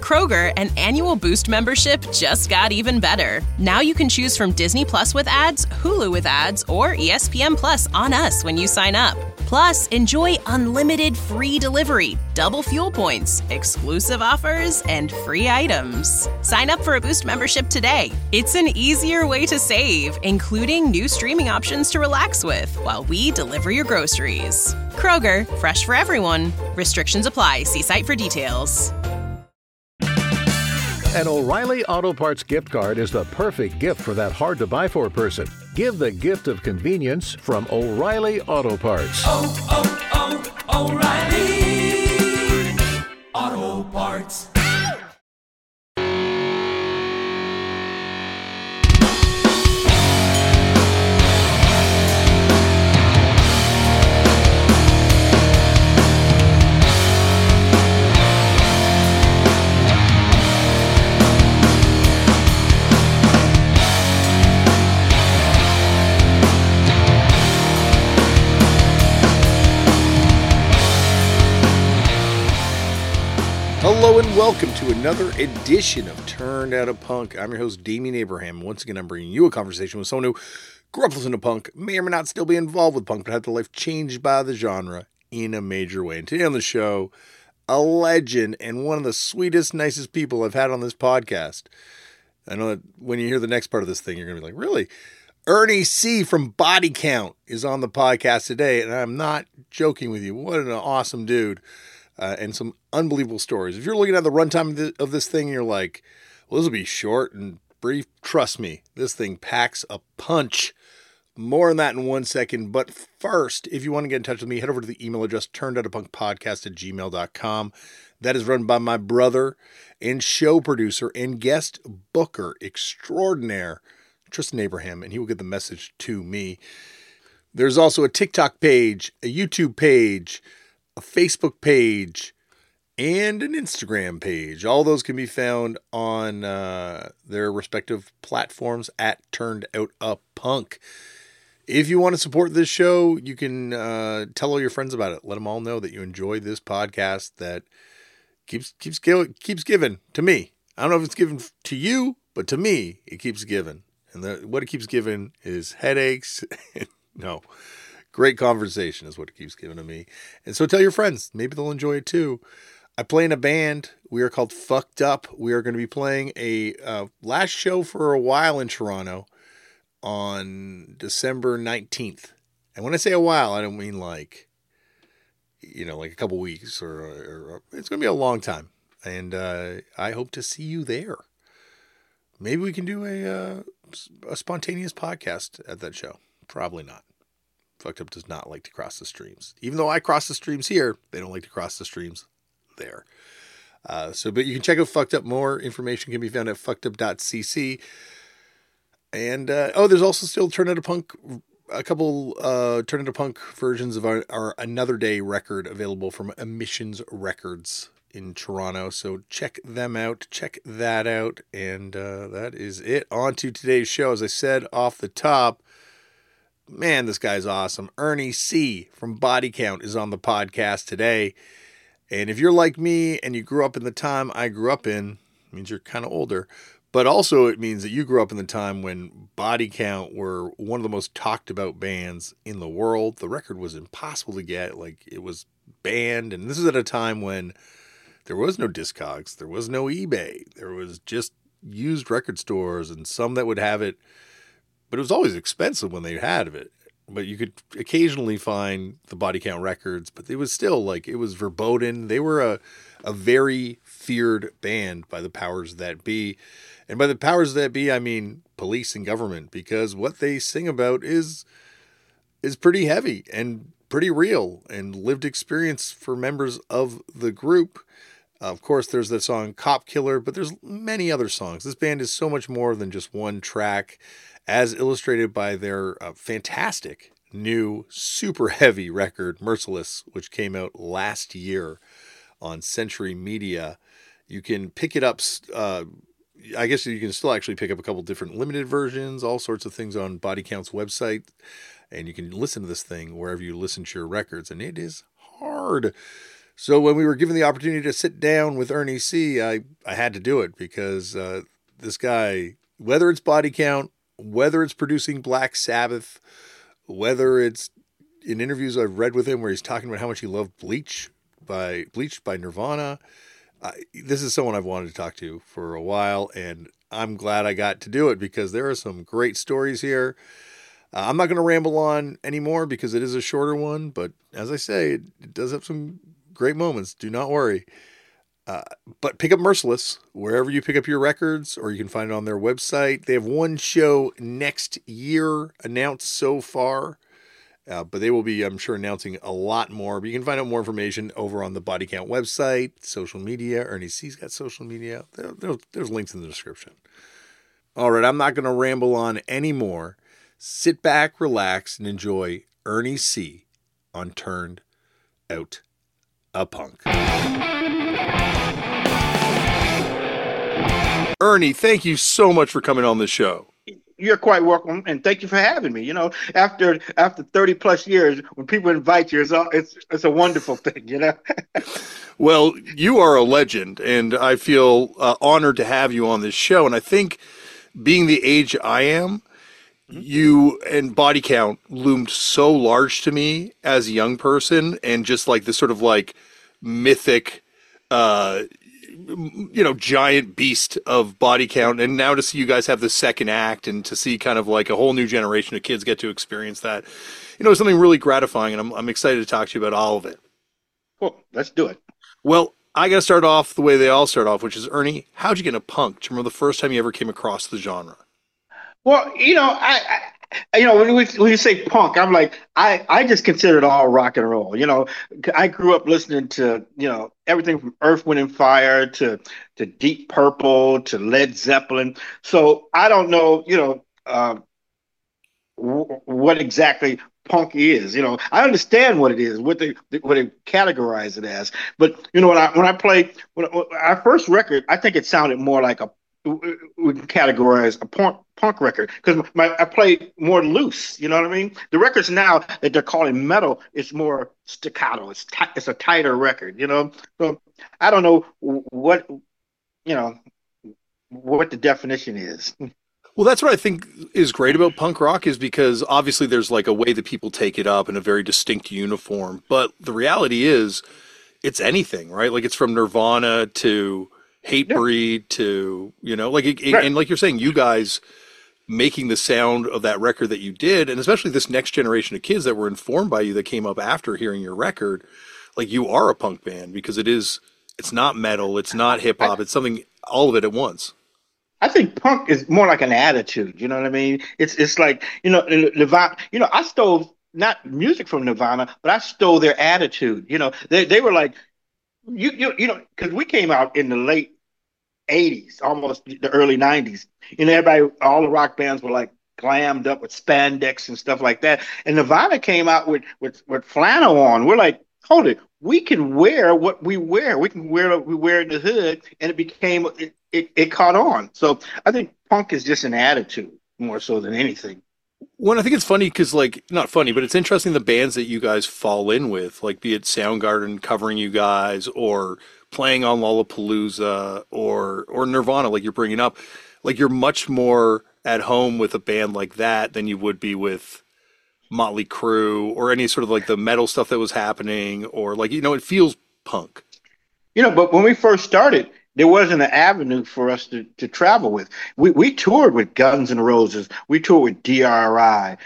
Kroger, an annual Boost membership just got even better. Now you can choose from Disney Plus with ads, Hulu with ads, or ESPN Plus on us when you sign up. Plus, enjoy unlimited free delivery, double fuel points, exclusive offers, and free items. Sign up for a Boost membership today. It's an easier way to save, including new streaming options to relax with while we deliver your groceries. Kroger, fresh for everyone. Restrictions apply. See site for details. An O'Reilly Auto Parts gift card is the perfect gift for that hard-to-buy-for person. Give the gift of convenience from O'Reilly Auto Parts. O'Reilly Auto Parts. Hello and welcome to another edition of Turned Out a Punk. I'm your host, Damian Abraham. Once again, I'm bringing you a conversation with someone who grew up listening to punk, may or may not still be involved with punk, but had their life changed by the genre in a major way. And today on the show, a legend and one of the sweetest, nicest people I've had on this podcast. I know that when you hear the next part of this thing, you're going to be like, really? Ernie C. from Body Count is on the podcast today, and I'm not joking with you. What an awesome dude. And some unbelievable stories. If you're looking at the runtime of this thing and you're like, well, this will be short and brief, trust me, this thing packs a punch. More on that in 1 second. But first, if you want to get in touch with me, head over to the email address, turnedoutapunkpodcast@gmail.com. That is run by my brother and show producer and guest booker extraordinaire, Tristan Abraham, and he will get the message to me. There's also a TikTok page, a YouTube page, a Facebook page, and an Instagram page. All those can be found on their respective platforms at Turned Out a Punk. If you want to support this show, you can tell all your friends about it. Let them all know that you enjoy this podcast that keeps giving to me. I don't know if it's given to you, but to me, it keeps giving. And what it keeps giving is headaches. No. Great conversation is what it keeps giving to me. And so tell your friends. Maybe they'll enjoy it too. I play in a band. We are called Fucked Up. We are going to be playing a last show for a while in Toronto on December 19th. And when I say a while, I don't mean like a couple weeks or it's going to be a long time. And I hope to see you there. Maybe we can do a spontaneous podcast at that show. Probably not. Fucked Up does not like to cross the streams. Even though I cross the streams here, they don't like to cross the streams there. But you can check out Fucked Up. More information can be found at fuckedup.cc. And, there's also still Turn Out a Punk, a couple Turn Out a Punk versions of our Another Day record available from Emissions Records in Toronto. So check them out. Check that out. And that is it. On to today's show. As I said off the top, man, this guy's awesome. Ernie C. from Body Count is on the podcast today. And if you're like me and you grew up in the time I grew up in, it means you're kind of older. But also it means that you grew up in the time when Body Count were one of the most talked about bands in the world. The record was impossible to get. Like, it was banned. And this is at a time when there was no Discogs. There was no eBay. There was just used record stores and some that would have it. But it was always expensive when they had it. But you could occasionally find the Body Count records. But it was still it was verboten. They were a very feared band by the powers that be. And by the powers that be, I mean police and government. Because what they sing about is pretty heavy and pretty real and lived experience for members of the group. Of course, there's that song Cop Killer, but there's many other songs. This band is so much more than just one track, as illustrated by their fantastic new super heavy record, Merciless, which came out last year on Century Media. You can pick it up. I guess you can still actually pick up a couple different limited versions, all sorts of things on Body Count's website. And you can listen to this thing wherever you listen to your records. And it is hard. So when we were given the opportunity to sit down with Ernie C, I had to do it because this guy, whether it's Body Count, whether it's producing Black Sabbath, whether it's in interviews I've read with him where he's talking about how much he loved Bleached by Nirvana, this is someone I've wanted to talk to for a while, and I'm glad I got to do it because there are some great stories here. I'm not going to ramble on anymore because it is a shorter one, but as I say, it does have some great moments. Do not worry. But pick up Merciless wherever you pick up your records, or you can find it on their website. They have one show next year announced so far, but they will be, I'm sure, announcing a lot more. But you can find out more information over on the Body Count website, social media. Ernie C's got social media. There's links in the description. All right, I'm not going to ramble on anymore. Sit back, relax, and enjoy Ernie C on Turned Out a Punk. Ernie, thank you so much for coming on the show. You're quite welcome, and thank you for having me. You know, after 30 plus years, when people invite you, it's a wonderful thing. You know. Well, you are a legend, and I feel honored to have you on this show. And I think, being the age I am, you and Body Count loomed so large to me as a young person, and just like this sort of like mythic, giant beast of Body Count. And now to see you guys have the second act, and to see kind of like a whole new generation of kids get to experience that, is something really gratifying. And I'm excited to talk to you about all of it. Cool. Let's do it. Well, I got to start off the way they all start off, which is, Ernie, how'd you get into punk? Do you remember the first time you ever came across the genre? Well, when you say punk, I'm like, I just consider it all rock and roll. I grew up listening to, everything from Earth, Wind and Fire to Deep Purple to Led Zeppelin. So I don't know, what exactly punk is. I understand what it is, what they categorize it as. But when I played our first record, I think it sounded more like we can categorize a punk record because I play more loose. You know what I mean? The records now that they're calling metal is more staccato. It's a tighter record. So I don't know what the definition is. Well, that's what I think is great about punk rock, is because obviously there's like a way that people take it up in a very distinct uniform. But the reality is it's anything, right? Like it's from Nirvana to Hatebreed to, right. And like you're saying, you guys making the sound of that record that you did, and especially this next generation of kids that were informed by you that came up after hearing your record, like you are a punk band because it's not metal, it's not hip hop, it's something, all of it at once. I think punk is more like an attitude. You know what I mean? It's like, Nirvana, I stole not music from Nirvana, but I stole their attitude. They were like, because we came out in the late 80s, almost the early 90s. Everybody, all the rock bands were like glammed up with spandex and stuff like that. And Nirvana came out with flannel on. We're like, hold it, we can wear what we wear. We can wear what we wear in the hood, and it caught on. So I think punk is just an attitude more so than anything. Well, I think it's funny because, like, not funny, but it's interesting the bands that you guys fall in with, like be it Soundgarden covering you guys or playing on Lollapalooza or Nirvana, like you're bringing up, like you're much more at home with a band like that than you would be with Motley Crue or any sort of like the metal stuff that was happening, or like, it feels punk. But when we first started, there wasn't an avenue for us to travel with. We toured with Guns N' Roses. We toured with DRI.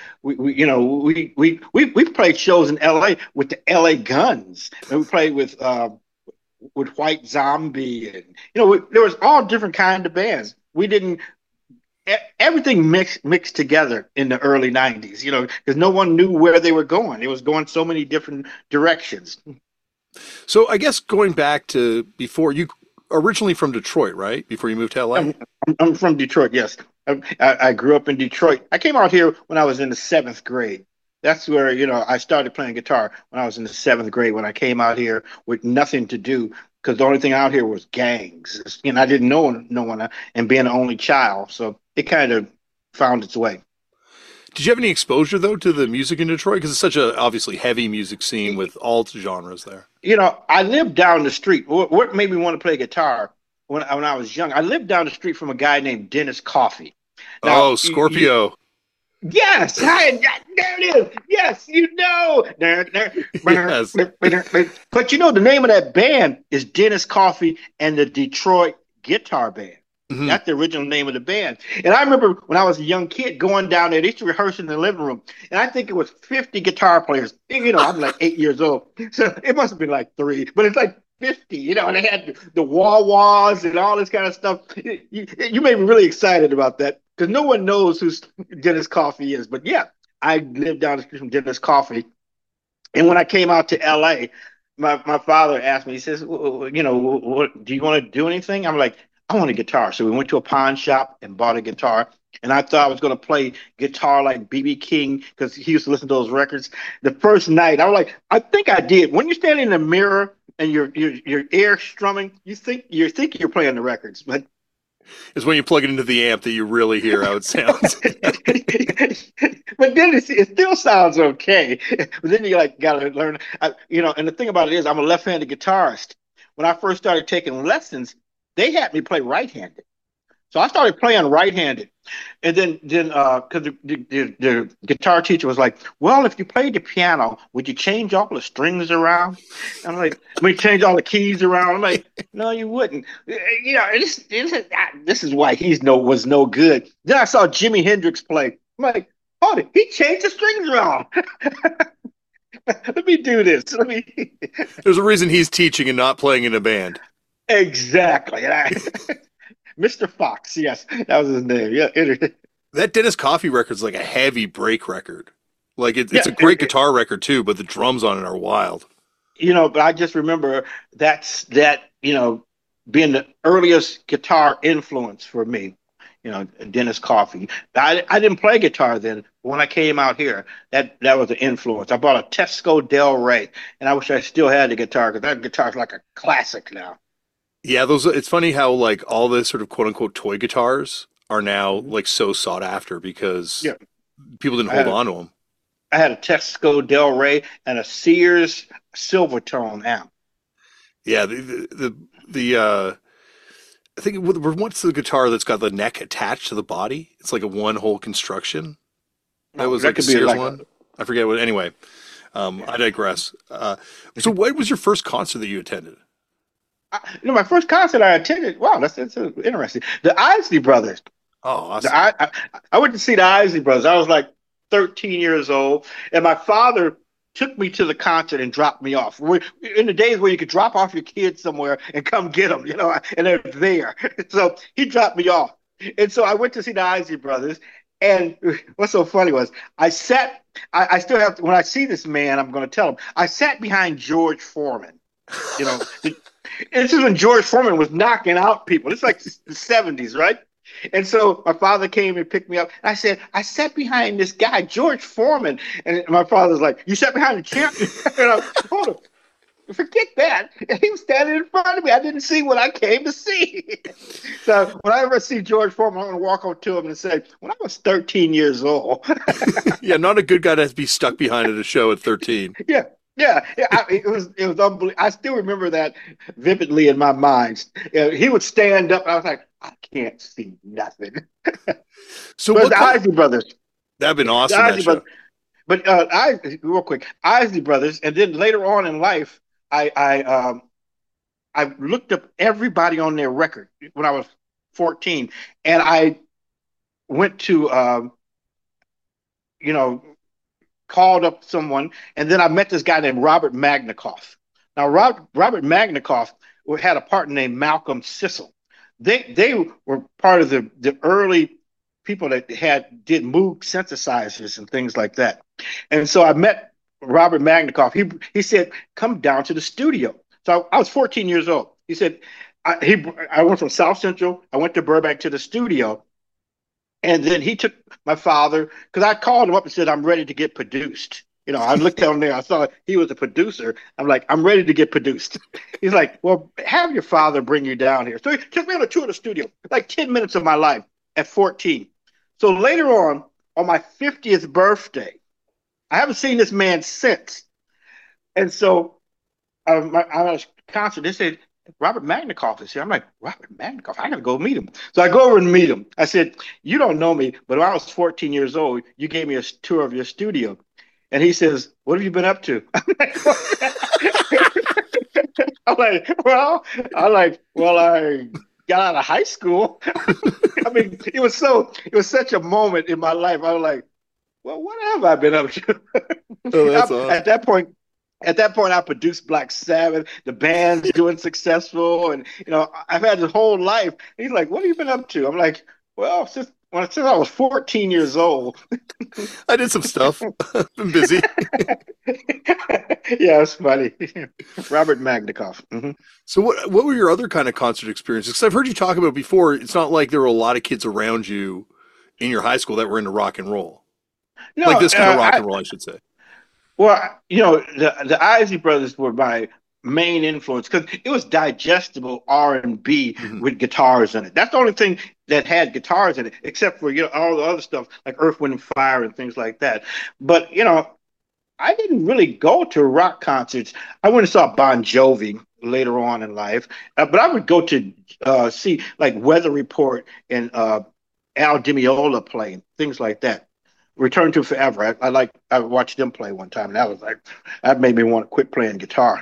We played shows in LA with the LA Guns. And we played with White Zombie, and there was all different kind of bands. Everything mixed together in the early 90s. Because no one knew where they were going. It was going so many different directions. So I guess going back to before, you originally from Detroit, right? Before you moved to LA? I'm from Detroit, yes. I grew up in Detroit. I came out here when I was in the 7th grade. That's where, I started playing guitar when I was in the 7th grade, when I came out here with nothing to do, because the only thing out here was gangs. I didn't know no one, and being an only child. So it kind of found its way. Did you have any exposure though to the music in Detroit? Because it's such a obviously heavy music scene with all genres there. I lived down the street. What made me want to play guitar when I was young? I lived down the street from a guy named Dennis Coffey. Now, Oh, Scorpio. yes, there it is. Yes, you know. Yes. But the name of that band is Dennis Coffey and the Detroit Guitar Band. Mhm. That's the original name of the band. And I remember when I was a young kid going down there, they used to rehearse in the living room. And I think it was 50 guitar players. I'm like 8 years old. So it must have been like 3, but it's like 50, and they had the wah-wahs and all this kind of stuff. You made me really excited about that because no one knows who Dennis Coffey is. But yeah, I lived down the street from Dennis Coffey. And when I came out to LA, my father asked me, he says, what, do you want to do anything? I'm like, I want a guitar. So we went to a pawn shop and bought a guitar. And I thought I was going to play guitar like B.B. King because he used to listen to those records. The first night, I was like, I think I did. When you're standing in the mirror and you're air strumming, you think you're playing the records, but It's when you plug it into the amp that you really hear how it sounds. but then it still sounds okay. But then you gotta learn, And the thing about it is, I'm a left-handed guitarist. When I first started taking lessons, they had me play right-handed. So I started playing right-handed, and then because the guitar teacher was like, "Well, if you played the piano, would you change all the strings around?" I'm like, "We change all the keys around." I'm like, "No, you wouldn't." This is why was no good. Then I saw Jimi Hendrix play. I'm like, "Oh, he changed the strings around." Let me do this. There's a reason he's teaching and not playing in a band. Exactly. Mr. Fox, yes, that was his name. Yeah, That Dennis Coffey record's like a heavy break record. Like it's a great guitar record too, but the drums on it are wild. But I just remember being the earliest guitar influence for me. Dennis Coffey. I didn't play guitar then. But when I came out here, that was an influence. I bought a Tesco Del Rey, and I wish I still had the guitar because that guitar's like a classic now. Yeah, it's funny how like all the sort of quote unquote toy guitars are now like so sought after because people didn't hold on to them. I had a Tesco Del Rey and a Sears Silvertone amp. Yeah, I think what's the guitar that's got the neck attached to the body? It's like a one-hole construction. That was like a Sears one. I forget what. Anyway, I digress. So, what was your first concert that you attended? My first concert I attended. Wow, that's interesting. The Isley Brothers. Oh, awesome. I went to see the Isley Brothers. I was like 13 years old, and my father took me to the concert and dropped me off. In the days where you could drop off your kids somewhere and come get them, and they're there. So he dropped me off. And so I went to see the Isley Brothers. And what's so funny was I still have to, when I see this man, I'm going to tell him, I sat behind George Foreman. This is when George Foreman was knocking out people. It's like the 70s, right? And so my father came and picked me up. And I said, I sat behind this guy, George Foreman. And my father's like, you sat behind the champion? And I told him, forget that. And he was standing in front of me. I didn't see what I came to see. So whenever I see George Foreman, I'm going to walk up to him and say, when I was 13 years old. Yeah, not a good guy to be stuck behind at a show at 13. Yeah. It was unbelievable. I still remember that vividly in my mind. He would stand up, and I was like, I can't see nothing. So but the Isley Brothers. That'd been awesome. But real quick, Isley Brothers, and then later on in life, I looked up everybody on their record when I was 14, and I went to called up someone, and then I met this guy named Robert Magnikoff. Now, Robert Magnikoff had a partner named Malcolm Sissel. They were part of the early people that did Moog synthesizers and things like that. And so I met Robert Magnikoff. He said, come down to the studio. So I was 14 years old. He said, I went from South Central. I went to Burbank to the studio. And then he took my father, because I called him up and said, I'm ready to get produced. I looked down there, I saw he was a producer. I'm like, I'm ready to get produced. He's like, well, have your father bring you down here. So he took me on a tour of the studio, like 10 minutes of my life at 14. So later on on my 50th birthday. I haven't seen this man since. And so I was concert. They said, Robert Magnikoff is here. I'm like, Robert Magnikoff? I got to go meet him. So I go over and meet him. I said, you don't know me, but when I was 14 years old, you gave me a tour of your studio. And he says, what have you been up to? Well, I got out of high school. I mean, it was such a moment in my life. I was like, well, what have I been up to? Oh, that's awesome. At that point, I produced Black Sabbath. The band's doing successful, and I've had this whole life. And he's like, "What have you been up to?" I'm like, "Well, since I was 14 years old, I did some stuff. Been busy." Yeah, it's funny. Robert Magnikoff. Mm-hmm. So, what were your other kind of concert experiences? Because I've heard you talk about before. It's not like there were a lot of kids around you in your high school that were into rock and roll. No, like this kind of rock and roll, I should say. Well, the Isley Brothers were my main influence because it was digestible R&B with guitars in it. That's the only thing that had guitars in it, except for all the other stuff like Earth, Wind, and Fire and things like that. But I didn't really go to rock concerts. I went and saw Bon Jovi later on in life, but I would go to see like Weather Report and Al Di Meola play, things like that. Return to Forever. I watched them play one time, and that made me want to quit playing guitar.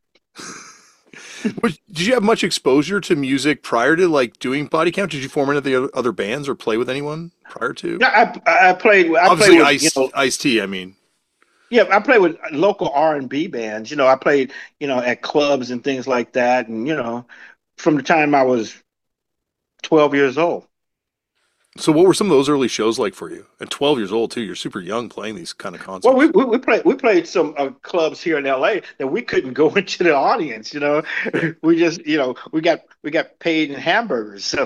Did you have much exposure to music prior to like doing Body Count? Did you form any of the other bands or play with anyone prior to? Yeah, I played. Obviously, with, Ice-T. I mean, yeah, I played with local R&B bands. I played at clubs and things like that, and from the time I was 12 years old. So what were some of those early shows like for you? At 12 years old too, you're super young playing these kind of concerts. Well, we played some clubs here in LA that we couldn't go into the audience. We just we got paid in hamburgers. So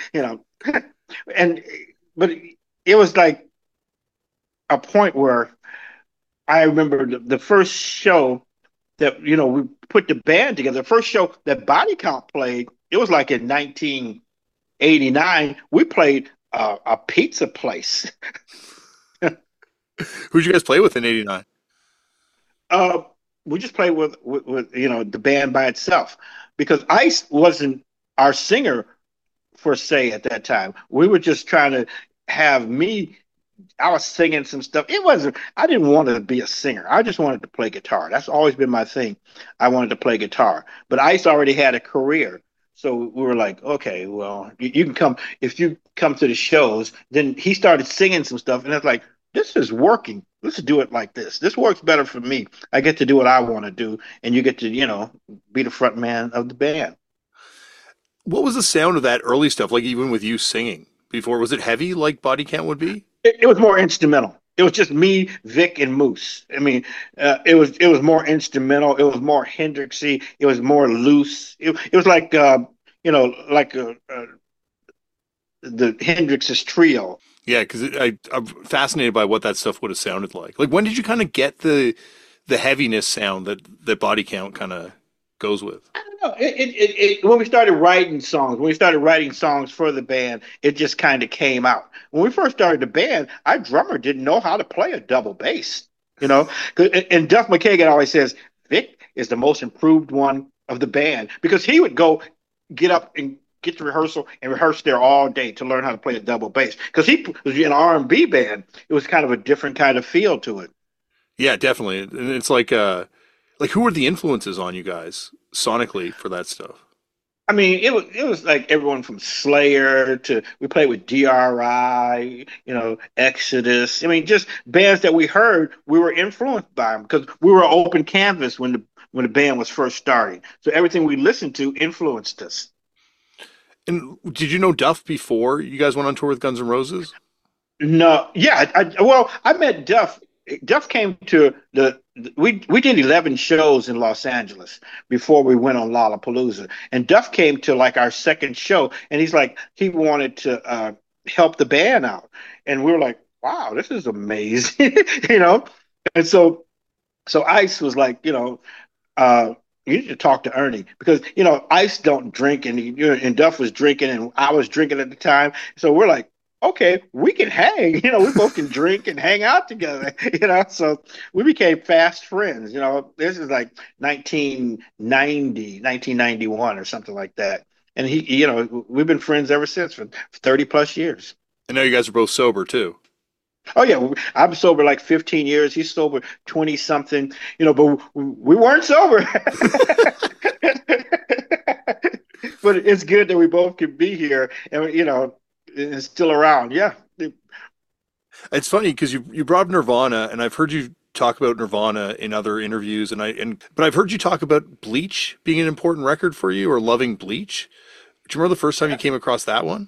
but it was like a point where I remember the first show that we put the band together. The first show that Body Count played, it was like in 1989. We played a pizza place. Who'd you guys play with in '89? We just played with the band by itself because Ice wasn't our singer per se at that time. We were just trying to have me. I was singing some stuff. I didn't want to be a singer. I just wanted to play guitar. That's always been my thing. I wanted to play guitar. But Ice already had a career. So we were like, okay, well, you can come. If you come to the shows, then he started singing some stuff. And it's like, this is working. Let's do it like this. This works better for me. I get to do what I want to do. And you get to, be the front man of the band. What was the sound of that early stuff? Like even with you singing before, was it heavy like Body Count would be? It was more instrumental. It was just me, Vic, and Moose. I mean, it was more instrumental. It was more Hendrixy. It was more loose. It was like the Hendrix's trio. Yeah, because I'm fascinated by what that stuff would have sounded like. Like, when did you kind of get the heaviness sound that Body Count kind of goes with? I don't know. When we started writing songs for the band, it just kind of came out. When we first started the band, our drummer didn't know how to play a double bass, And Duff McKagan always says, Vic is the most improved one of the band because he would go get up and get to rehearsal and rehearse there all day to learn how to play a double bass. Because he was in an R&B band, it was kind of a different kind of feel to it. Yeah, definitely. And it's like who were the influences on you guys sonically for that stuff? I mean, it was like everyone from Slayer to we played with DRI, Exodus. I mean, just bands that we heard, we were influenced by them because we were open canvas when the band was first starting. So everything we listened to influenced us. And did you know Duff before you guys went on tour with Guns N' Roses? No, yeah. I met Duff. Duff came to we did 11 shows in Los Angeles before we went on Lollapalooza, and Duff came to like our second show, and he's like he wanted to help the band out, and we were like, wow, this is amazing, and so Ice was like, you need to talk to Ernie because Ice don't drink, and Duff was drinking, and I was drinking at the time, so we're like, okay, we can hang. We both can drink and hang out together. So we became fast friends. This is like 1990, 1991, or something like that. And we've been friends ever since for 30 plus years. I know you guys are both sober too. Oh yeah, I'm sober like 15 years. He's sober 20 something. But we weren't sober. But it's good that we both can be here and and still around. Yeah. It's funny because you brought up Nirvana, and I've heard you talk about Nirvana in other interviews, but I've heard you talk about Bleach being an important record for you, or loving Bleach. Do you remember the first time you came across that one?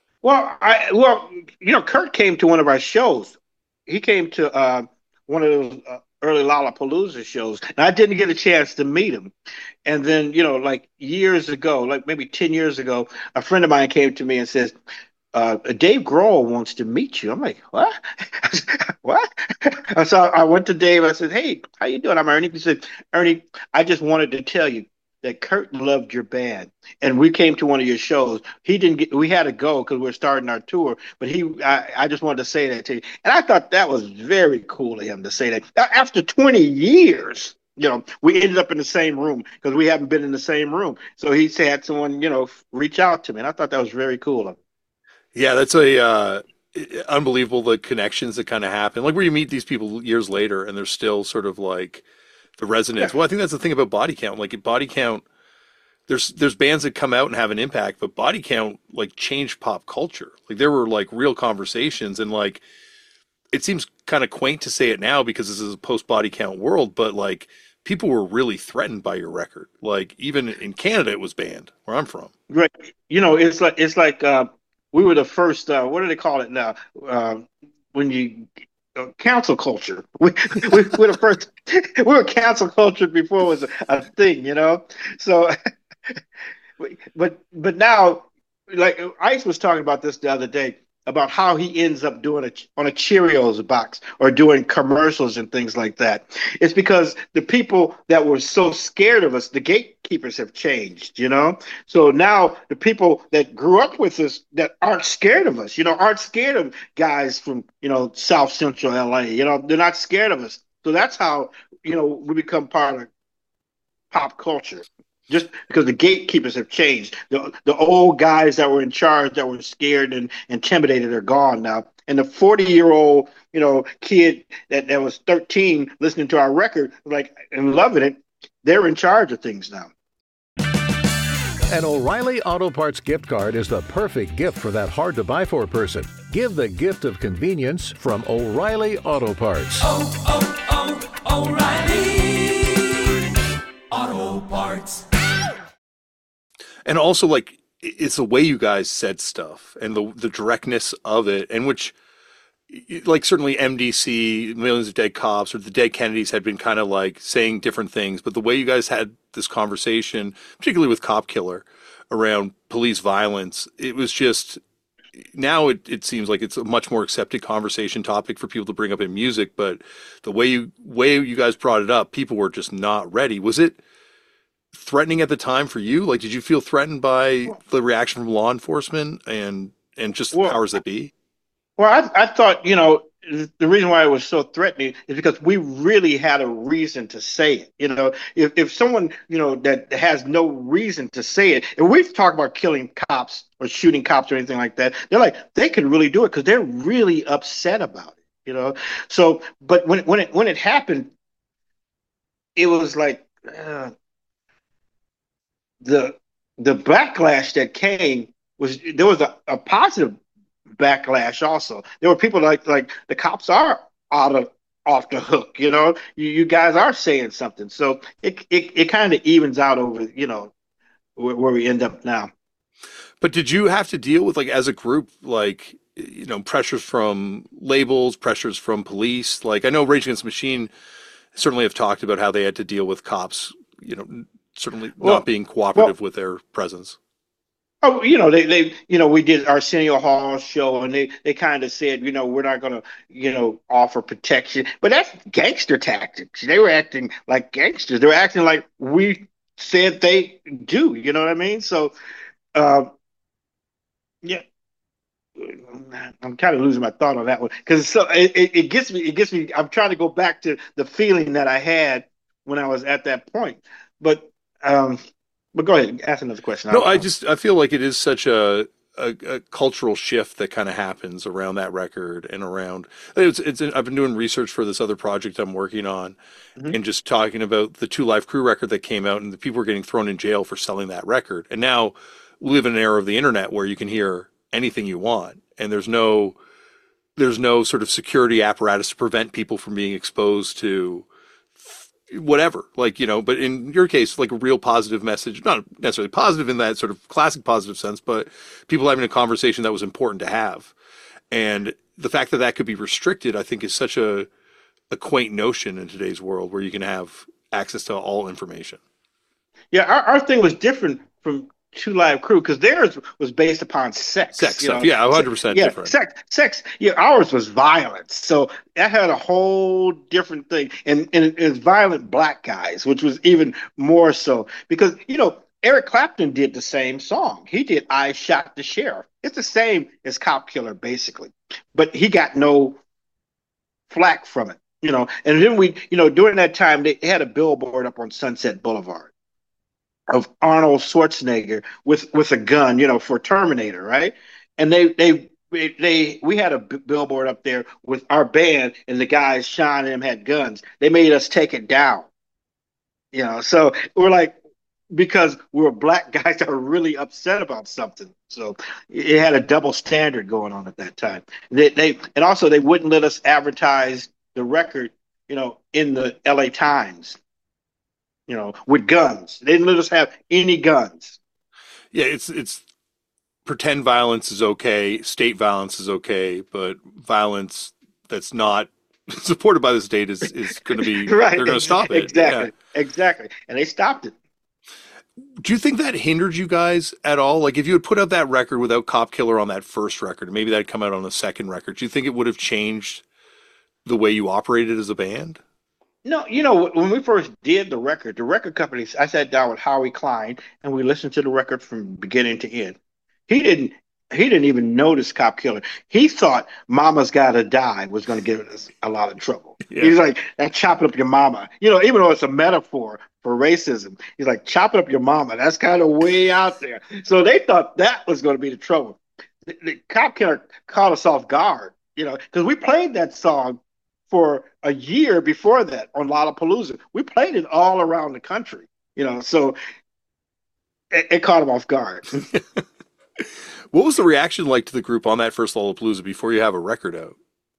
Kurt came to one of our shows. He came to one of those early Lollapalooza shows, and I didn't get a chance to meet him. And then, like years ago, like maybe 10 years ago, a friend of mine came to me and says, Dave Grohl wants to meet you. I'm like, what? What? And so I went to Dave. I said, hey, how you doing? I'm Ernie. He said, Ernie, I just wanted to tell you that Kurt loved your band, and we came to one of your shows. He didn't get. We had to go because we were starting our tour, but I just wanted to say that to you, and I thought that was very cool of him to say that. After 20 years, we ended up in the same room because we haven't been in the same room. So he had someone, reach out to me, and I thought that was very cool of him. Yeah, that's a unbelievable, the connections that kind of happen. Like where you meet these people years later and they're still sort of like the resonance. Yeah. Well, I think that's the thing about Body Count. Like Body Count, there's bands that come out and have an impact, but Body Count like changed pop culture. Like there were like real conversations, and like it seems kind of quaint to say it now because this is a post Body Count world, but like people were really threatened by your record. Like even in Canada it was banned where I'm from. Right. It's like we were the first. What do they call it now? When you cancel culture. We're the first. We were cancel culture before it was a thing. So, but now, like Ice was talking about this the other day about how he ends up doing it on a Cheerios box or doing commercials and things like that. It's because the people that were so scared of us, the gatekeepers have changed, So now the people that grew up with us that aren't scared of us, aren't scared of guys from, South Central LA, they're not scared of us. So that's how, we become part of pop culture. Just because the gatekeepers have changed. The old guys that were in charge that were scared and intimidated are gone now. And the 40-year-old, kid that was 13 listening to our record, like, and loving it, they're in charge of things now. An O'Reilly Auto Parts gift card is the perfect gift for that hard-to-buy-for person. Give the gift of convenience from O'Reilly Auto Parts. O'Reilly Auto Parts. And also, like, it's the way you guys said stuff and the directness of it, and which, like, certainly MDC, Millions of Dead Cops, or the Dead Kennedys had been kind of like saying different things, but the way you guys had this conversation, particularly with Cop Killer, around police violence, it was just, now it seems like it's a much more accepted conversation topic for people to bring up in music, but the way you guys brought it up, people were just not ready. Was it threatening at the time for you? Like, did you feel threatened by the reaction from law enforcement and just the powers that be? Well, I thought, the reason why it was so threatening is because we really had a reason to say it. If someone, that has no reason to say it, and we've talked about killing cops or shooting cops or anything like that, they could really do it because they're really upset about it, So, but when it happened, it was like, the backlash that came there was a positive backlash also. There were people like the cops are off the hook, you guys are saying something. So it kind of evens out over, where we end up now. But did you have to deal with, like, as a group, like, pressures from labels, pressures from police? Like, I know Rage Against the Machine certainly have talked about how they had to deal with cops, certainly not being cooperative with their presence. Oh, they we did Arsenio Hall show, and they kind of said, we're not going to, offer protection, but that's gangster tactics. They were acting like gangsters. They were acting like we said they do. You know what I mean? So, yeah, I'm kind of losing my thought on that one because it gets me. It gets me. I'm trying to go back to the feeling that I had when I was at that point. But um, but go ahead, ask another question. No, I feel like it is such a cultural shift that kind of happens around that record and around it's I've been doing research for this other project I'm working on Mhm. and just talking about the Two Live Crew record that came out and the people were getting thrown in jail for selling that record. And now we live in an era of the internet where you can hear anything you want and there's no sort of security apparatus to prevent people from being exposed to whatever, like, but in your case, like a real positive message, not necessarily positive in that sort of classic positive sense, but people having a conversation that was important to have. And the fact that that could be restricted, I think, is such a quaint notion in today's world where you can have access to all information. Yeah, our thing was different from Two Live Crew because theirs was based upon sex. Sex stuff, yeah, 100% Yeah, different. sex. Yeah, ours was violence, so that had a whole different thing, and it was violent black guys, which was even more so because Eric Clapton did the same song. He did "I Shot the Sheriff." It's the same as "Cop Killer" basically, but he got no flack from it. And then during that time they had a billboard up on Sunset Boulevard of Arnold Schwarzenegger with a gun, for Terminator, right? And we had a billboard up there with our band, and the guys, Sean and them, had guns. They made us take it down, So we're like, because we were black guys that were really upset about something. So it had a double standard going on at that time. And also they wouldn't let us advertise the record, in the LA Times, with guns. They didn't let us have any guns. Yeah, it's pretend violence is okay, state violence is okay, but violence that's not supported by the state is going to be Right. they're going to stop it. Exactly. Yeah. Exactly. And they stopped it. Do you think that hindered you guys at all? Like if you had put out that record without Cop Killer on that first record, maybe that'd come out on the second record, do you think it would have changed the way you operated as a band? No, when we first did the record company, I sat down with Howie Klein and we listened to the record from beginning to end. He didn't he didn't even notice Cop Killer. He thought Mama's Gotta Die was going to get us a lot of trouble. Yeah. He's like, that chopping up your mama. Even though it's a metaphor for racism, he's like, chopping up your mama. That's kind of way out there. So they thought that was going to be the trouble. The Cop Killer caught us off guard, because we played that song for a year before that on Lollapalooza. We played it all around the country, so it caught him off guard. What was the reaction like to the group on that first Lollapalooza before you have a record out?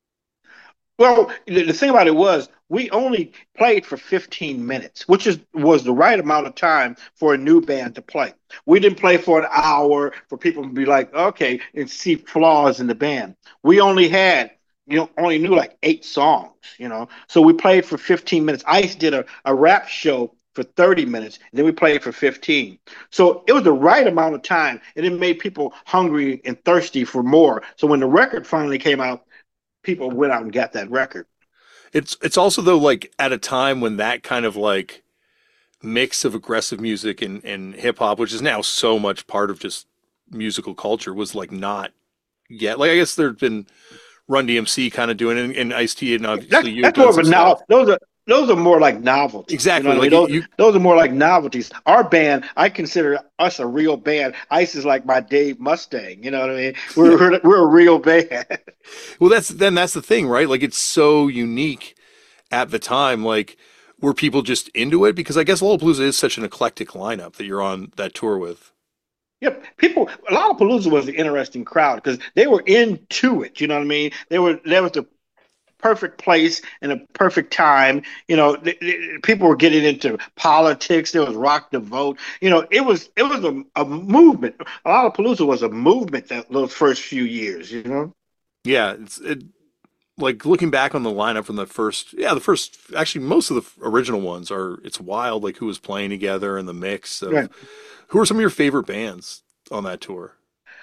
Well, the thing about it was we only played for 15 minutes, which was the right amount of time for a new band to play. We didn't play for an hour for people to be like, okay, and see flaws in the band. We only had, only knew like 8 songs, So we played for 15 minutes. Ice did a rap show for 30 minutes, and then we played for 15. So it was the right amount of time, and it made people hungry and thirsty for more. So when the record finally came out, people went out and got that record. It's also though like at a time when that kind of like mix of aggressive music and hip hop, which is now so much part of just musical culture, was like not yet. Like I guess there'd been Run DMC kind of doing it, and Ice-T and obviously you. That's more of a now. Those are more like novelties. Exactly. Like those are more like novelties. Our band, I consider us a real band. Ice is like my Dave Mustang. You know what I mean? We're a real band. Well, that's the thing, right? Like it's so unique at the time. Like were people just into it? Because I guess Lollapalooza is such an eclectic lineup that you're on that tour with. Yep, Lollapalooza was an interesting crowd because they were into it. You know what I mean? There was the perfect place and a perfect time. People were getting into politics. There was Rock the Vote. It was a movement. Lollapalooza was a movement those first few years. Yeah, like looking back on the lineup from the first, actually most of the original ones it's wild, like who was playing together and the mix of Right. Who are some of your favorite bands on that tour?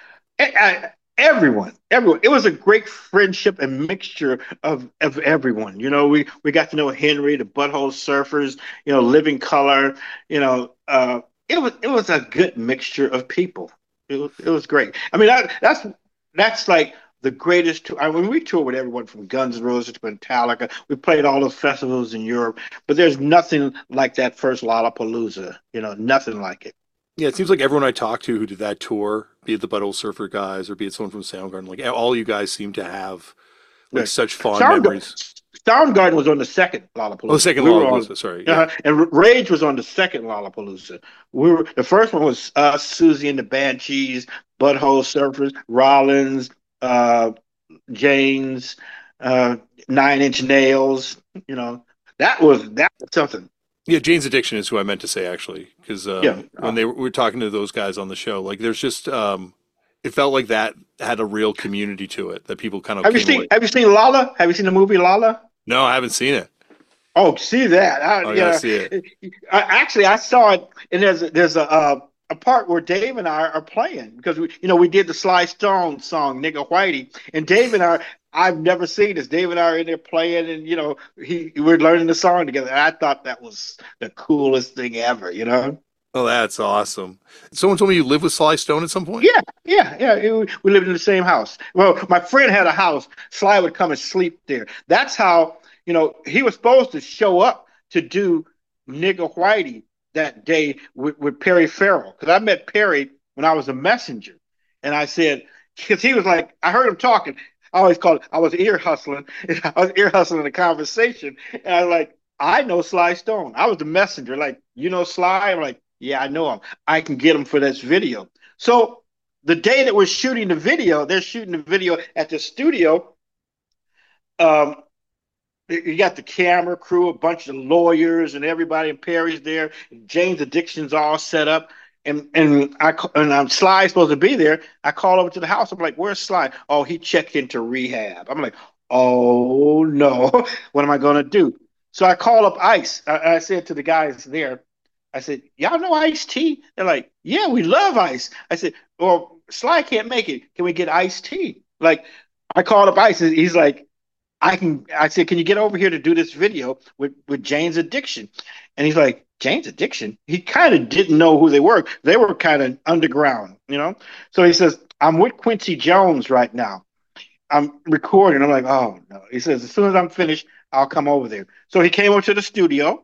Everyone. It was a great friendship and mixture of everyone. We got to know Henry, the Butthole Surfers, Living Color. It was a good mixture of people. It was great. I mean, that's like the greatest tour. I mean, we toured with everyone from Guns N' Roses to Metallica. We played all those festivals in Europe, but there's nothing like that first Lollapalooza. Nothing like it. Yeah, it seems like everyone I talked to who did that tour, be it the Butthole Surfer guys or be it someone from Soundgarden, like all you guys seem to have like Right. such fond Soundgarden, memories. Soundgarden was on the second Oh, the Lollapalooza. second We were on, Lollapalooza, sorry. Yeah. and Rage was on the second Lollapalooza. The first one was us, Susie and the Banshees, Butthole Surfers, Rollins, uh, James, uh, Nine Inch Nails. You know, that was something. Yeah, Jane's Addiction is who I meant to say actually, because Yeah. when we were talking to those guys on the show, like there's just it felt like that had a real community to it that people kind of Have you came seen away. Have you seen Lala? Have you seen the movie Lala? No, I haven't seen it. Oh, see that? I gotta see it. Actually, I saw it, and there's a part where Dave and I are playing because we did the Sly Stone song "Nigga Whitey," and Dave and I've never seen this. Dave and I are in there playing, and we're learning the song together. And I thought that was the coolest thing ever. Oh, that's awesome. Someone told me you lived with Sly Stone at some point. Yeah, yeah, yeah. We lived in the same house. Well, my friend had a house. Sly would come and sleep there. That's how, he was supposed to show up to do Nigga Whitey that day with Perry Farrell. Because I met Perry when I was a messenger. And I said, because he was like, I heard him talking. I always called it, I was ear hustling. I was ear hustling the conversation. And I was like, I know Sly Stone. I was the messenger. Like, Sly? I'm like, yeah, I know him. I can get him for this video. So the day that we're shooting the video, they're shooting the video at the studio. You got the camera crew, a bunch of lawyers, and everybody. And Perry's there. Jane's Addiction's all set up, and I'm Sly's supposed to be there. I call over to the house. I'm like, "Where's Sly?" Oh, he checked into rehab. I'm like, "Oh no, what am I gonna do?" So I call up Ice. I said to the guys there, I said, "Y'all know Ice-T?" They're like, "Yeah, we love Ice." I said, "Well, Sly can't make it. Can we get Ice-T?" Like, I called up Ice. And he's like, I said, "Can you get over here to do this video with Jane's Addiction?" And he's like, "Jane's Addiction?" He kind of didn't know who they were. They were kind of underground. So he says, "I'm with Quincy Jones right now. I'm recording." I'm like, "Oh no." He says, "As soon as I'm finished, I'll come over there." So he came over to the studio.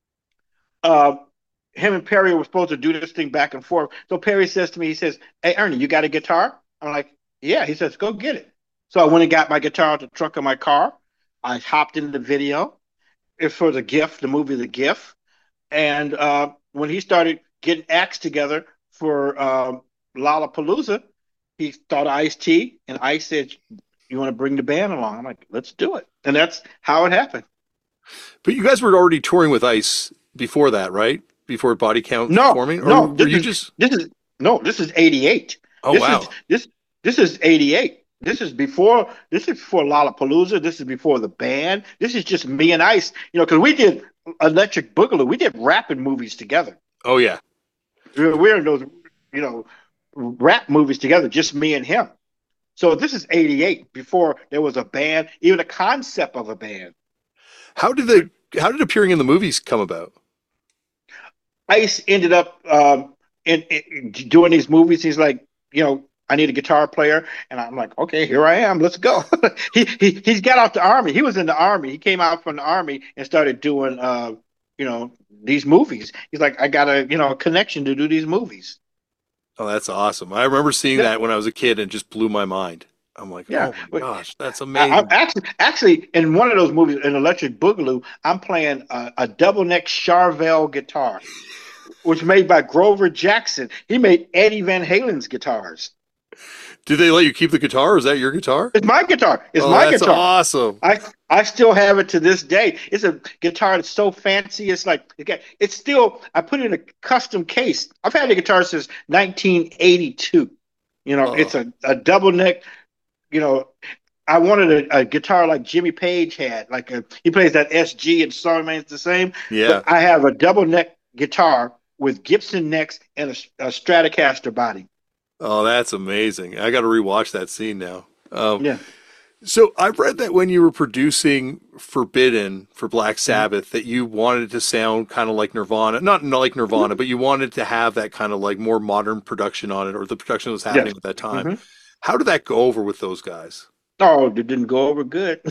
Him and Perry were supposed to do this thing back and forth. So Perry says to me, he says, "Hey, Ernie, you got a guitar?" I'm like, "Yeah." He says, "Go get it." So I went and got my guitar out the trunk of my car. I hopped in the video. It's for The Gift, the movie The Gift. And when he started getting acts together for Lollapalooza, he thought of Ice-T, and Ice said, "You want to bring the band along?" I'm like, "Let's do it." And that's how it happened. But you guys were already touring with Ice before that, right? Before Body Count No, forming? Or no, were you just? this is 88. Oh, This wow. this is 88. This is before Lollapalooza. This is before the band. This is just me and Ice. Because we did Electric Boogaloo. We did rapping movies together. Oh, yeah. We're in those, rap movies together, just me and him. So this is 88, before there was a band, even a concept of a band. How did appearing in the movies come about? Ice ended up in doing these movies. He's like, "I need a guitar player," and I'm like, "Okay, here I am. Let's go." He's got out the army. He was in the army. He came out from the army and started doing these movies. He's like, "I got a connection to do these movies." Oh, that's awesome. I remember seeing Yeah. that when I was a kid and it just blew my mind. I'm like, Yeah, oh my but gosh, that's I, amazing. I'm actually in one of those movies, in Electric Boogaloo, I'm playing a double neck Charvel guitar, which was made by Grover Jackson. He made Eddie Van Halen's guitars. Did they let you keep the guitar? Or is that your guitar? It's my guitar. It's Oh, my that's guitar. awesome. I still have it to this day. It's a guitar that's so fancy. It's like it's still. I put it in a custom case. I've had the guitar since 1982. It's Oh, a double neck. I wanted a guitar like Jimmy Page had. He plays that SG and Song Remains the Same. yeah. But I have a double neck guitar with Gibson necks and a Stratocaster body. Oh, that's amazing. I got to rewatch that scene now. Yeah. So I read that when you were producing Forbidden for Black Sabbath, that you wanted it to sound kind of like Nirvana, not like Nirvana, but you wanted to have that kind of like more modern production on it, or the production that was happening Yes. at that time. hmm How did that go over with those guys? Oh, it didn't go over good.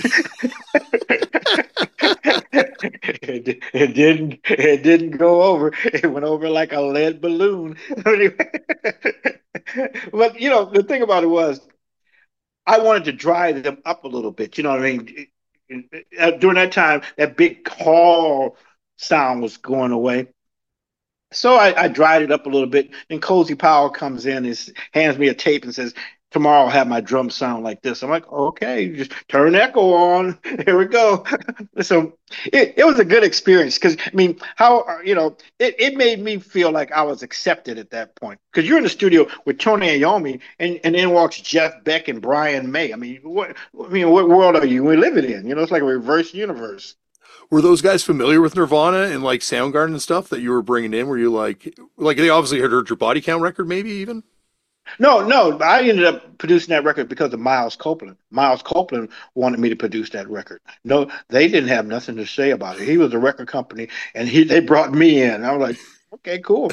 It didn't go over. It went over like a lead balloon. But the thing about it was I wanted to dry them up a little bit. You know what I mean? During that time, that big hall sound was going away. So I dried it up a little bit. Then Cozy Powell comes in and hands me a tape and says, "Tomorrow I'll have my drums sound like this." I'm like, "Okay, just turn echo on." Here we go. So it was a good experience because, I mean, it made me feel like I was accepted at that point. Because you're in the studio with Tony Iommi and then walks Jeff Beck and Brian May. I mean, what world are you living in? It's like a reverse universe. Were those guys familiar with Nirvana and like Soundgarden and stuff that you were bringing in? Were you like they obviously had heard your Body Count record, maybe even? No, no. I ended up producing that record because of Miles Copeland. Miles Copeland wanted me to produce that record. No, they didn't have nothing to say about it. He was a record company, and they brought me in. I was like, okay, cool.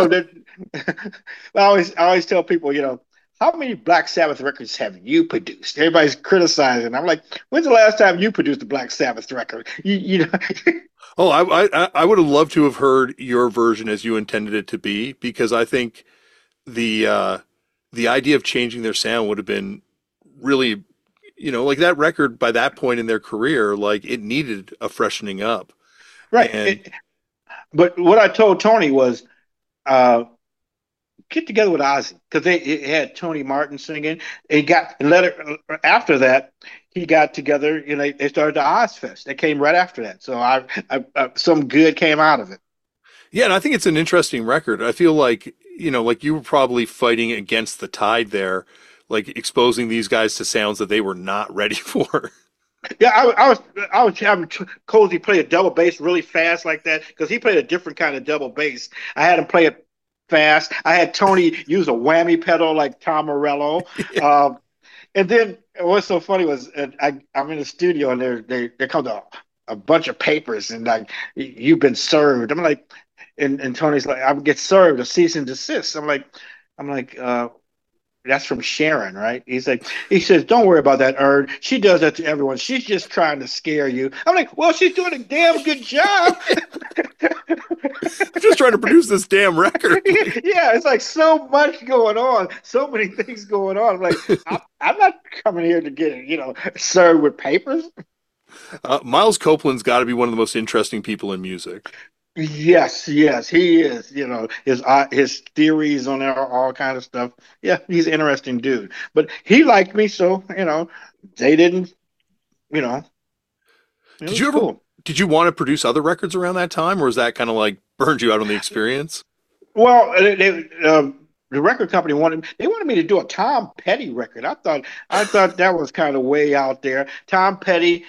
I always tell people, how many Black Sabbath records have you produced? Everybody's criticizing. I'm like, when's the last time you produced a Black Sabbath record? You know. Oh, I would have loved to have heard your version as you intended it to be, because I think the idea of changing their sound would have been really, like that record by that point in their career, like it needed a freshening up. Right. But what I told Tony was, get together with Ozzy, because it had Tony Martin singing. After that, he got together. They started the Ozfest. They came right after that. So I some good came out of it. Yeah, and I think it's an interesting record. I feel like, like you were probably fighting against the tide there, like exposing these guys to sounds that they were not ready for. Yeah, I was having Cozy play a double bass really fast like that because he played a different kind of double bass. I had him play it fast. I had Tony use a whammy pedal like Tom Morello. Yeah. And then what's so funny was I'm in the studio and there comes a bunch of papers and like, "You've been served." I'm like, and Tony's like, "I get served a cease and desist." I'm like, "That's from Sharon, right?" He says, "Don't worry about that, Erd. She does that to everyone. She's just trying to scare you." I'm like, "Well, she's doing a damn good job." I'm just trying to produce this damn record. Yeah, it's like so much going on, so many things going on. I'm like, I'm not coming here to get served with papers. Miles Copeland's got to be one of the most interesting people in music. Yes, he is. His theories on all kind of stuff. Yeah, he's an interesting dude. But he liked me, so they didn't. Did you want to produce other records around that time, or was that kind of like burned you out on the experience? Well, the record company wanted me to do a Tom Petty record. I thought that was kind of way out there. Tom Petty,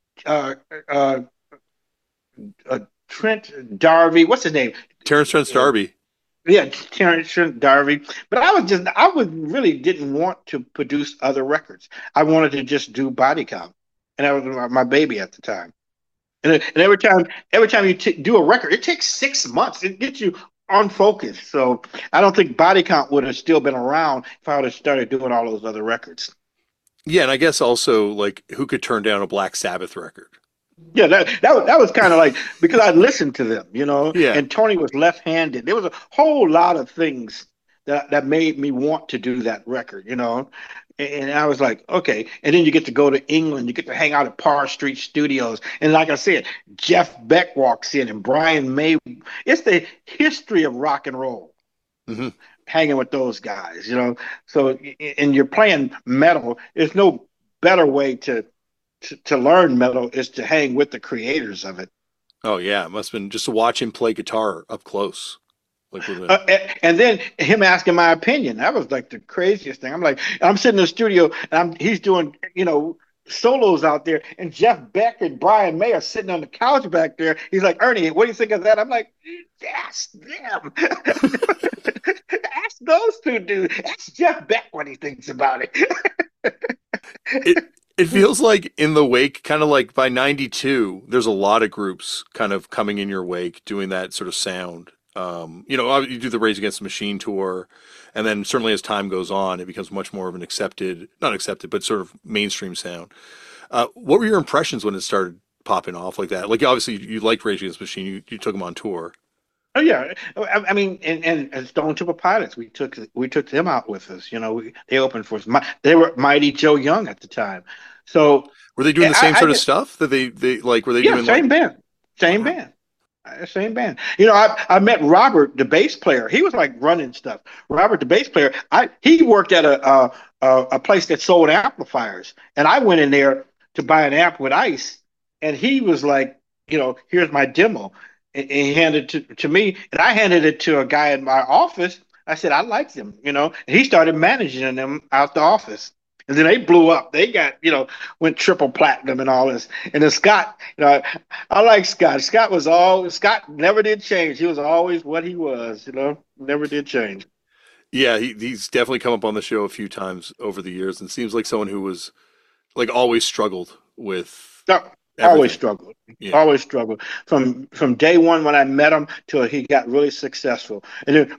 Trent D'Arby, what's his name? Terrence Trent D'Arby. Yeah, Terrence Trent D'Arby. But I really didn't want to produce other records. I wanted to just do Body Count, and that was my baby at the time. And every time you do a record, it takes 6 months. It gets you unfocused. So I don't think Body Count would have still been around if I would have started doing all those other records. Yeah, and I guess also, like, who could turn down a Black Sabbath record? Yeah, that was kind of like, because I listened to them, Yeah. And Tony was left-handed. There was a whole lot of things that made me want to do that record, And I was like, okay. And then you get to go to England. You get to hang out at Parr Street Studios. And like I said, Jeff Beck walks in and Brian May. It's the history of rock and roll, hanging with those guys, So, and you're playing metal. There's no better way to learn metal is to hang with the creators of it. Oh, yeah. It must have been just to watch him play guitar up close. And then him asking my opinion. That was like the craziest thing. I'm sitting in the studio and he's doing, solos out there, and Jeff Beck and Brian May are sitting on the couch back there. He's like, "Ernie, what do you think of that?" I'm like, "Ask them." Ask those two dudes. Ask Jeff Beck what he thinks about it. It feels like in the wake, kind of like by 92, there's a lot of groups kind of coming in your wake doing that sort of sound. You do the Rage Against the Machine tour, and then certainly as time goes on, it becomes much more of an not accepted, but sort of mainstream sound. What were your impressions when it started popping off like that? Like, obviously, you liked Rage Against the Machine. You took them on tour. Oh yeah, I mean, and Stone Temple Pilots, we took them out with us. They opened for us. They were Mighty Joe Young at the time, so Were they doing the same sort of stuff that they like? Were they yeah, doing same like? band, same Wow. band, same band. I met Robert, the bass player. He was like running stuff. Robert, the bass player, he worked at a place that sold amplifiers, and I went in there to buy an amp with ice, and he was like, here's my demo, and he handed it to me, and I handed it to a guy in my office. I said I like them, and he started managing them out the office. And then they blew up. They got, went triple platinum and all this. And then Scott, I like Scott. Scott never did change. He was always what he was, never did change. Yeah, he's definitely come up on the show a few times over the years, and seems like someone who was like always struggled with No, always everything. struggled. Yeah. Always struggled. From day one when I met him till he got really successful. And then,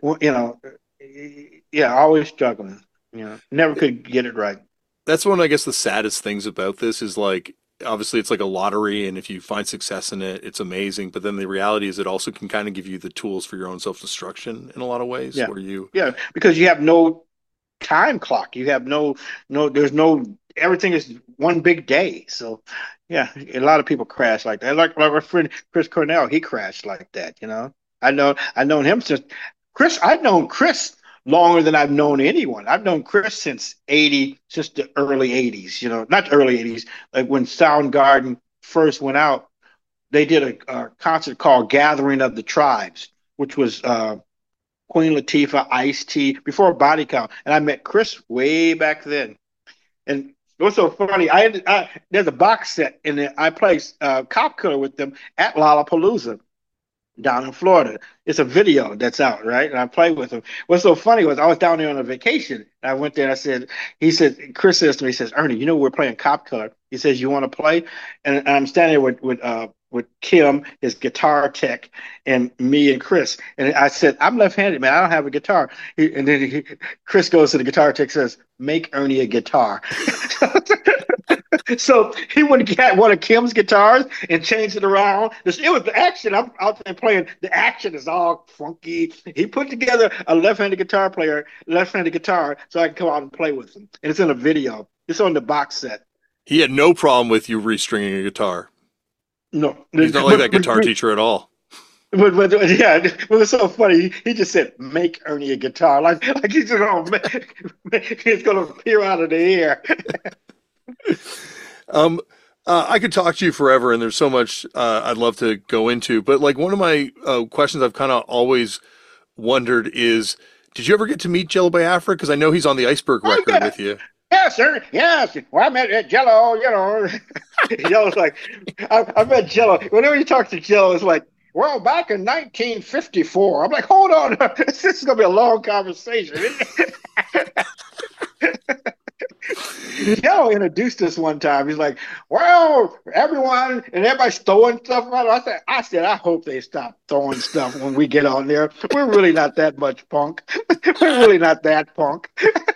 yeah, always struggling. Never could get it right. That's one, I guess, the saddest things about this is like, obviously it's like a lottery, and if you find success in it, it's amazing. But then the reality is it also can kind of give you the tools for your own self-destruction in a lot of ways Yeah. where you, Yeah, because you have no time clock. You have there's no, everything is one big day. So yeah, a lot of people crash like that. Like our friend Chris Cornell, he crashed like that. I've known him since I've known Chris longer than I've known anyone. I've known Chris since the early 80s, not the early 80s, like when Soundgarden first went out, they did a concert called Gathering of the Tribes, which was Queen Latifah, Ice-T, before Body Count. And I met Chris way back then. And it was so funny. There's a box set, and I played Cop Killer with them at Lollapalooza down in Florida. It's a video that's out, right? And I played with him. What's so funny was I was down there on a vacation. And I went there and Chris says to me, he says, Ernie, we're playing Cop Killer. He says, you want to play? And I'm standing there with Kim, his guitar tech, and me and Chris. And I said, I'm left-handed, man. I don't have a guitar. Chris goes to the guitar tech, says, make Ernie a guitar. So he would get one of Kim's guitars and change it around. It was the action. I'm out there playing. The action is all funky. He put together a left-handed guitar, so I can come out and play with him. And it's in a video. It's on the box set. he had no problem with you restringing a guitar. No, He's not like that guitar teacher at all. But yeah, it was so funny. He just said, "Make Ernie a guitar," like he's gonna appear out of the air. Um, I could talk to you forever, and there's so much I'd love to go into. But like one of my questions I've kind of always wondered is, did you ever get to meet Jello Biafra? Because I know he's on the Iceberg Oh record yeah, with you. yes, sir. Yes. Well, I met Jello. Jello's like, I met Jello. Whenever you talk to Jello, it's like, well, back in 1954. I'm like, hold on, this is gonna be a long conversation. Joe introduced us one time. He's like, "Well, everyone," and everybody's throwing stuff around. I said, I hope they stop throwing stuff when we get on there. We're really not that much punk. We're really not that punk.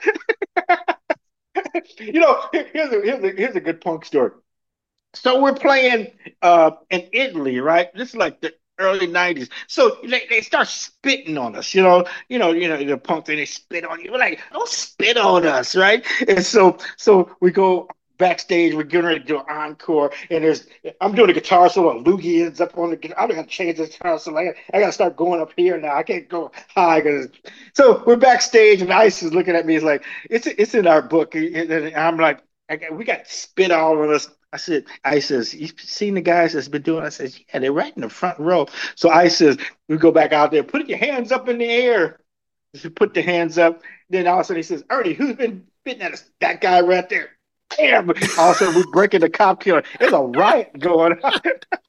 Here's a good punk story. So we're playing in Italy, right? This is like the early 90s. So they start spitting on us, the punk thing, they spit on you. We're like, don't spit on us, right? And so we go backstage, we're getting ready to do an encore, and I'm doing a guitar solo, Loogie ends up on the guitar. I'm gonna change the guitar solo. I gotta start going up here now. I can't go high. So we're backstage, and Ice is looking at me. He's like, it's in our book. And I'm like, we got spit all on us. I says, you seen the guys that's been doing it? I says, yeah, they're right in the front row. So I says, we go back out there, put your hands up in the air. He put the hands up. Then all of a sudden he says, Ernie, who's been spitting at us? That guy right there. Bam! All of a sudden we're breaking the Cop Killer. There's a riot going on.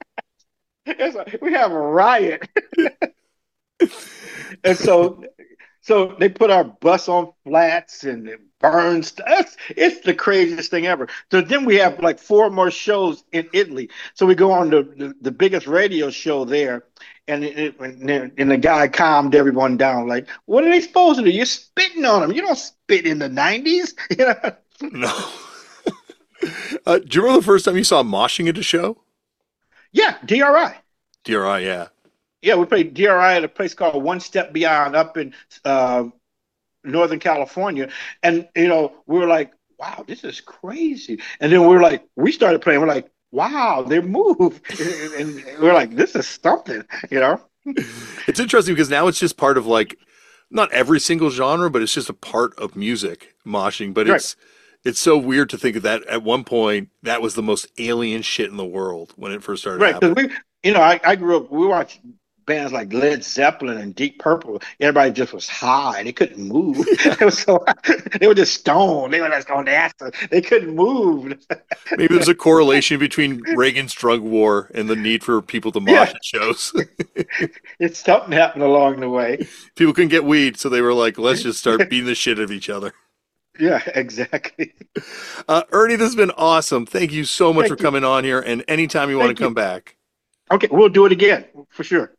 We have a riot. And so So they put our bus on flats and it burns. It's the craziest thing ever. So then we have like 4 more shows in Italy. So we go on the biggest radio show there, and the guy calmed everyone down. Like, what are they supposed to do? You're spitting on them. You don't spit in the 90s. You know? No. Do you remember the first time you saw moshing at a show? Yeah, DRI. DRI, yeah. Yeah, we played DRI at a place called One Step Beyond up in Northern California. And, we were like, wow, this is crazy. And then we started playing. We're like, wow, they move. And we're like, this is something, It's interesting because now it's just part of not every single genre, but it's just a part of music, moshing. But right. It's so weird to think of that at one point, that was the most alien shit in the world when it first started happening. Right, because I grew up, we watched bands like Led Zeppelin and Deep Purple. Everybody just was high. They couldn't move. They were just stoned. They were just on acid. They couldn't move. Maybe there's a correlation between Reagan's drug war and the need for people to mosh at shows. It's something happened along the way. People couldn't get weed, so they were like, let's just start beating the shit out of each other. Yeah, exactly. Ernie, this has been awesome. Thank you so much for coming on here, and anytime you want to come back. Okay, we'll do it again, for sure.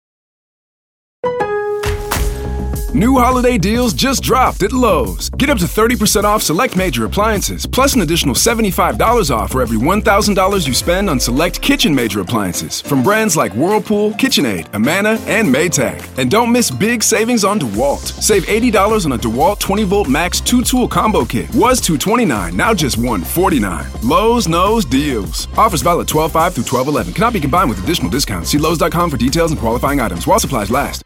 New holiday deals just dropped at Lowe's. Get up to 30% off select major appliances, plus an additional $75 off for every $1,000 you spend on select kitchen major appliances from brands like Whirlpool, KitchenAid, Amana, and Maytag. And don't miss big savings on DeWalt. Save $80 on a DeWalt 20-volt max 2-tool combo kit. Was $229, now just $149. Lowe's knows deals. Offers valid 12/5 through 12/11. Cannot be combined with additional discounts. See Lowe's.com for details and qualifying items while supplies last.